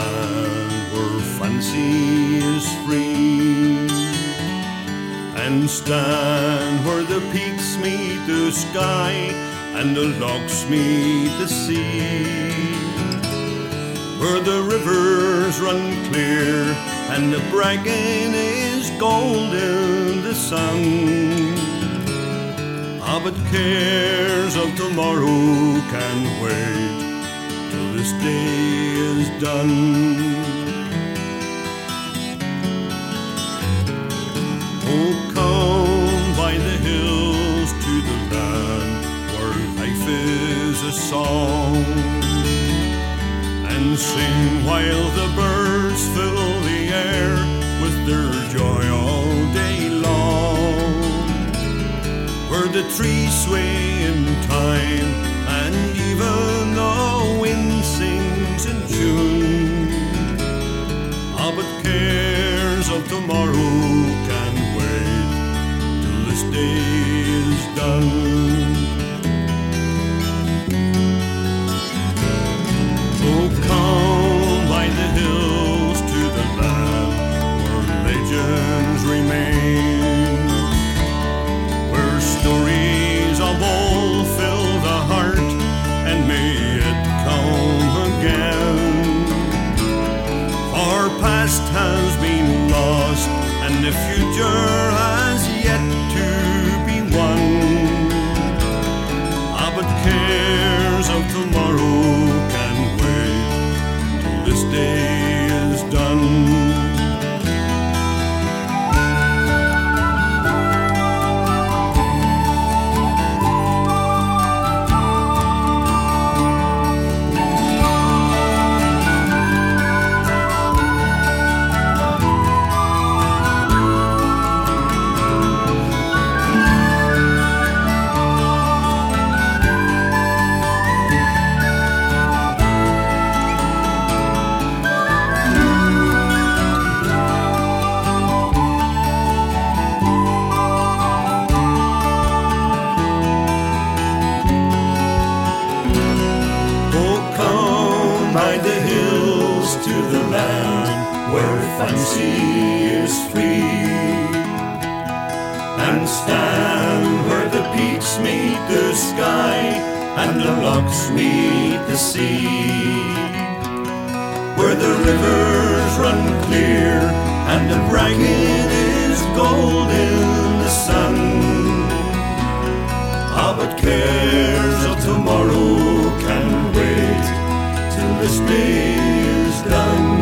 land where fancy is free, and stand where the peaks meet the sky and the lochs meet the sea, where the rivers run clear and the bracken is gold in the sun. Ah, but cares of tomorrow can wait till this day is done. Oh, come by the hills to the land where life is a song, and sing while the birds fill the air with their joy all day long, where the trees sway in time and even the wind sings in tune. Ah, but cares of tomorrow can wait till this day is done. Oh, come by the hills to the land where legends remain, where stories of old fill the heart and may it come again. Our past has been lost and the future has yet to be won. Ah, but cares of tomorrow can wait till this day is done. By the hills to the land where fancy is free, and stand where the peaks meet the sky and the lochs meet the sea, where the rivers run clear and the bracken is gold in the sun. Ah, but cares of tomorrow can wait till this day is done.